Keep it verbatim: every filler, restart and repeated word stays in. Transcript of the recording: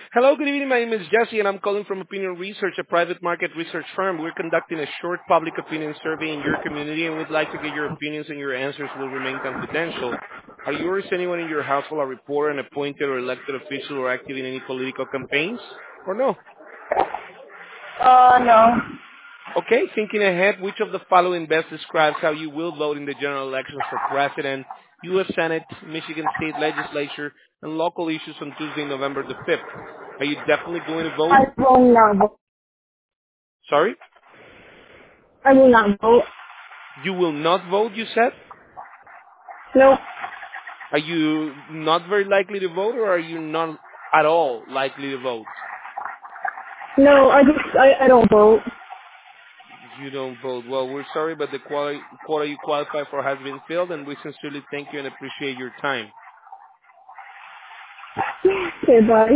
Hello, good evening. My name is Jesse, and I'm calling from Opinion Research, a private market research firm. We're conducting a short public opinion survey in your community, and we'd like to get your opinions, and your answers will remain confidential. Are you or is anyone in your household a reporter, an appointed or elected official, or active in any political campaigns? Or no? Uh, no. Okay, thinking ahead, which of the following best describes how you will vote in the general elections for president, U S. Senate, Michigan State Legislature, and local issues on Tuesday, November the fifth? Are you definitely going to vote? I will not vote. Sorry? I will not vote. You will not vote, you said? Nope. Are you not very likely to vote, or are you not at all likely to vote? No, I just, I, I don't vote. You don't vote. Well, we're sorry, but the quali- quota you qualify for has been filled, and we sincerely thank you and appreciate your time. Okay, bye.